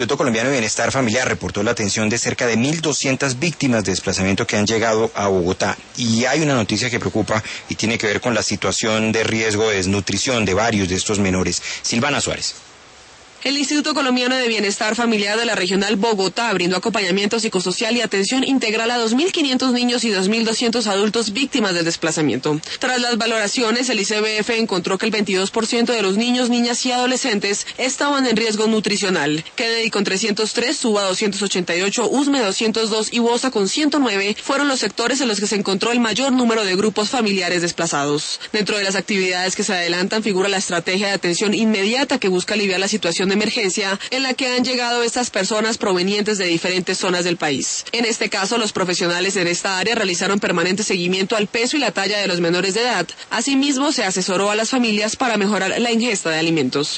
El Instituto Colombiano de Bienestar Familiar reportó la atención de cerca de 1.200 víctimas de desplazamiento que han llegado a Bogotá. Y hay una noticia que preocupa y tiene que ver con la situación de riesgo de desnutrición de varios de estos menores. Silvana Suárez. El Instituto Colombiano de Bienestar Familiar de la Regional Bogotá brindó acompañamiento psicosocial y atención integral a 2.500 niños y 2.200 adultos víctimas del desplazamiento. Tras las valoraciones, el ICBF encontró que el 22% de los niños, niñas y adolescentes estaban en riesgo nutricional. Kennedy con 303, Suba 288, Usme 202 y Bosa con 109 fueron los sectores en los que se encontró el mayor número de grupos familiares desplazados. Dentro de las actividades que se adelantan figura la estrategia de atención inmediata que busca aliviar la situación de emergencia en la que han llegado estas personas provenientes de diferentes zonas del país. En este caso, los profesionales en esta área realizaron permanente seguimiento al peso y la talla de los menores de edad. Asimismo, se asesoró a las familias para mejorar la ingesta de alimentos.